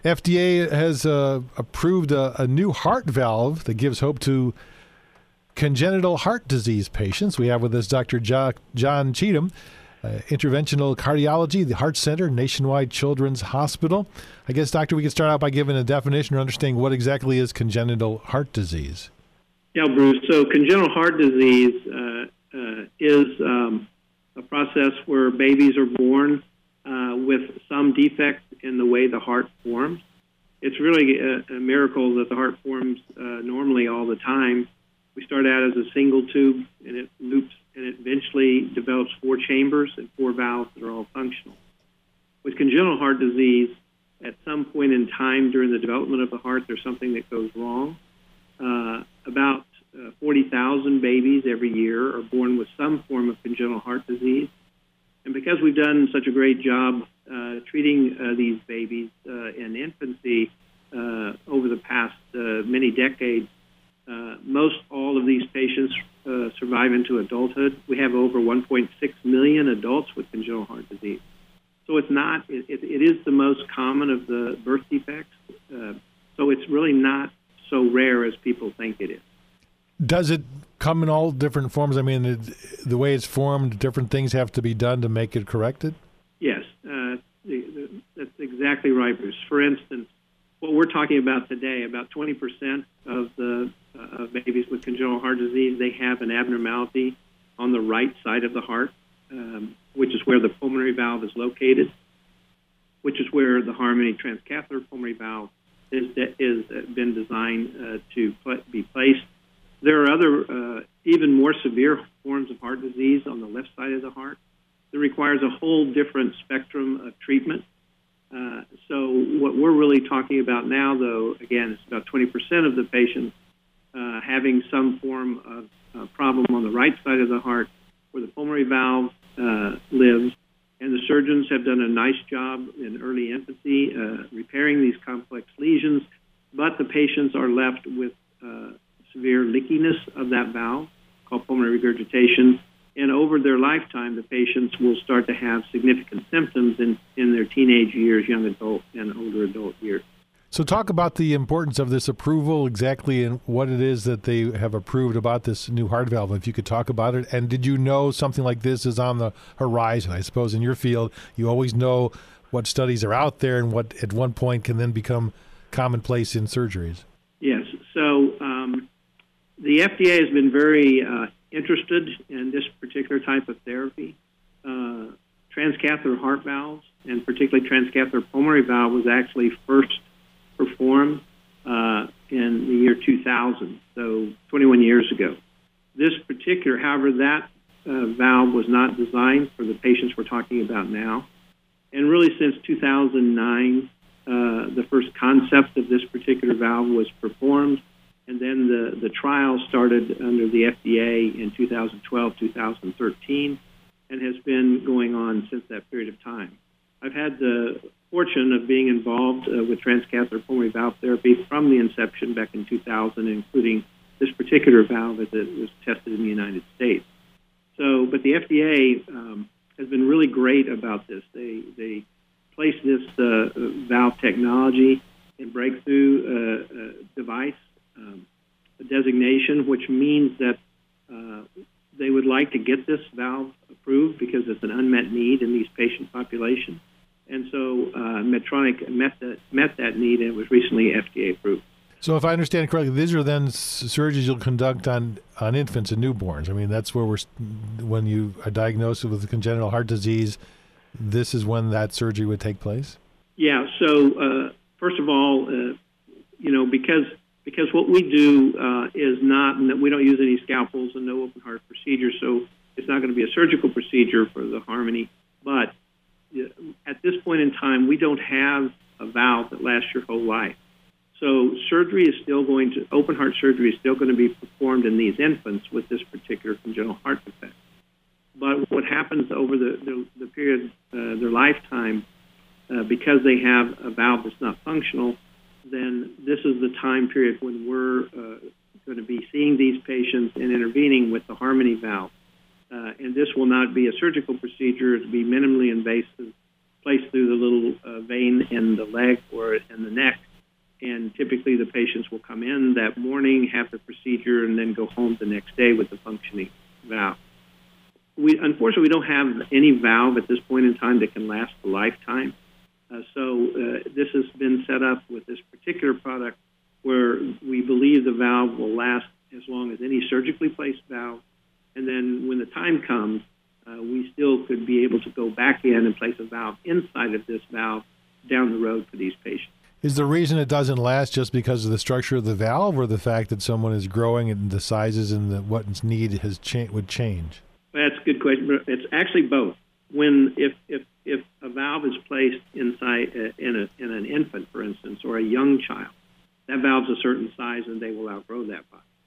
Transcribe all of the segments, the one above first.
FDA has approved a new heart valve that gives hope to congenital heart disease patients. We have with us Dr. John Cheatham, Interventional Cardiology, the Heart Center, Nationwide Children's Hospital. I guess, Doctor, we could start out by giving a definition or understanding what exactly is congenital heart disease. Yeah, Bruce. So congenital heart disease is a process where babies are born with some defect in the way the heart forms. It's really a miracle that the heart forms normally all the time. We start out as a single tube, and it loops, and it eventually develops 4 chambers and 4 valves that are all functional. With congenital heart disease, at some point in time during the development of the heart, there's something that goes wrong. About 40,000 babies every year are born with some form of congenital heart disease. And because we've done such a great job treating these babies in infancy over the past many decades, most all of these patients survive into adulthood. We have over 1.6 million adults with congenital heart disease. So it's not, it is the most common of the birth defects. So it's really not so rare as people think it is. Does it come in all different forms? I mean, the way it's formed, different things have to be done to make it corrected? Yes, that's exactly right, Bruce. For instance, what we're talking about today, about 20% of the babies with congenital heart disease, they have an abnormality on the right side of the heart, which is where the pulmonary valve is located, which is where the Harmony transcatheter pulmonary valve is been designed to be placed. There are other, even more severe forms of heart disease on the left side of the heart that requires a whole different spectrum of treatment. So what we're really talking about now, though, again, is about 20% of the patients having some form of problem on the right side of the heart where the pulmonary valve lives. And the surgeons have done a nice job in early infancy repairing these complex lesions, but the patients are left with severe leakiness of that valve called pulmonary regurgitation. And over their lifetime, the patients will start to have significant symptoms in their teenage years, young adult, and older adult years. So talk about the importance of this approval exactly and what it is that they have approved about this new heart valve, if you could talk about it. And did you know something like this is on the horizon? I suppose in your field, you always know what studies are out there and what at one point can then become commonplace in surgeries. Yes. So the FDA has been very interested in this particular type of therapy. Transcatheter heart valves, and particularly transcatheter pulmonary valve, was actually first performed in the year 2000, so 21 years ago. This particular, however, that valve was not designed for the patients we're talking about now. And really since 2009, the first concept of this particular valve was performed, and then the trial started under the FDA in 2012, 2013, and has been going on since that period of time. I've had the fortune of being involved with transcatheter pulmonary valve therapy from the inception back in 2000, including this particular valve as it was tested in the United States. So, but the FDA has been really great about this. They placed this valve technology in breakthrough device designation, which means that they would like to get this valve approved because it's an unmet need in these patient populations. And so Medtronic met that need, and it was recently FDA approved. So if I understand correctly, these are then surgeries you'll conduct on infants and newborns. I mean, that's where when you are diagnosed with congenital heart disease, this is when that surgery would take place? Yeah, so first of all, because what we do is not, we don't use any scalpels and no open heart procedure, so it's not going to be a surgical procedure for the Harmony. But at this point in time, we don't have a valve that lasts your whole life. So surgery is still open heart surgery is still going to be performed in these infants with this particular congenital heart defect. But what happens over the period, their lifetime, because they have a valve that's not functional, then this is the time period when we're going to be seeing these patients and intervening with the Harmony valve. And this will not be a surgical procedure. It will be minimally invasive placed through the little vein in the leg or in the neck. And typically the patients will come in that morning, have the procedure, and then go home the next day with the functioning valve. Unfortunately, we don't have any valve at this point in time that can last a lifetime. So this has been set up with this particular product where we believe the valve will last as long as any surgically placed valve. And then when the time comes, we still could be able to go back in and place a valve inside of this valve down the road for these patients. Is the reason it doesn't last just because of the structure of the valve, or the fact that someone is growing and the sizes and what its need would change? That's a good question. It's actually both. If a valve is placed inside in an infant, for instance, or a young child, that valve's a certain size and they will outgrow that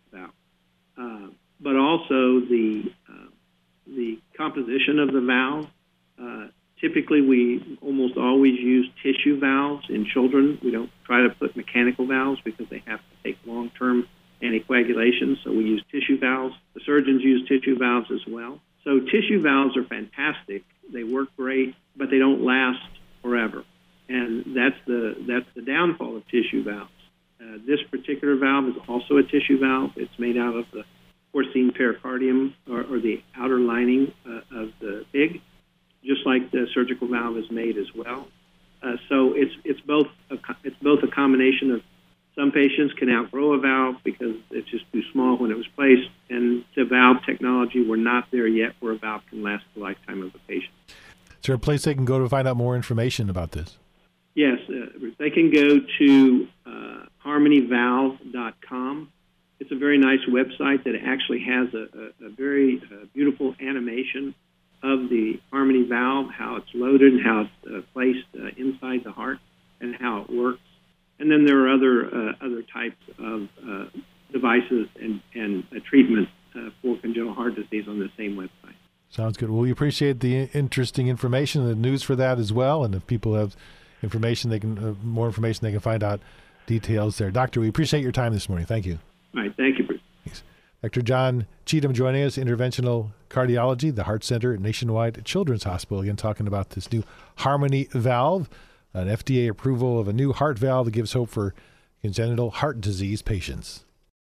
valve. But also the composition of the valve. Typically, we almost always use tissue valves in children. We don't try to put mechanical valves because they have to take long-term anticoagulation, so we use tissue valves. The surgeons use tissue valves as well. So tissue valves are fantastic. They work great, but they don't last forever. And that's the downfall of tissue valves. This particular valve is also a tissue valve. It's made out of the porcine pericardium, or the outer lining of the pig, just like the surgical valve is made as well. So it's both a combination of some patients can outgrow a valve because it's just too small when it was placed, and the valve technology, we're not there yet where a valve can last the lifetime of the patient. Is there a place they can go to find out more information about this? Yes, they can go to harmonyvalve.com. It's a very nice website that actually has a very beautiful animation of the Harmony valve, how it's loaded and how it's placed inside the heart and how it works. And then there are other types of devices and treatment for congenital heart disease on the same website. Sounds good. Well, we appreciate the interesting information and the news for that as well. And if people have information, more information, they can find out details there. Doctor, we appreciate your time this morning. Thank you. All right. Thank you, Bruce. Thanks. Dr. John Cheatham joining us, Interventional Cardiology, the Heart Center at Nationwide Children's Hospital. Again, talking about this new Harmony valve, an FDA approval of a new heart valve that gives hope for congenital heart disease patients.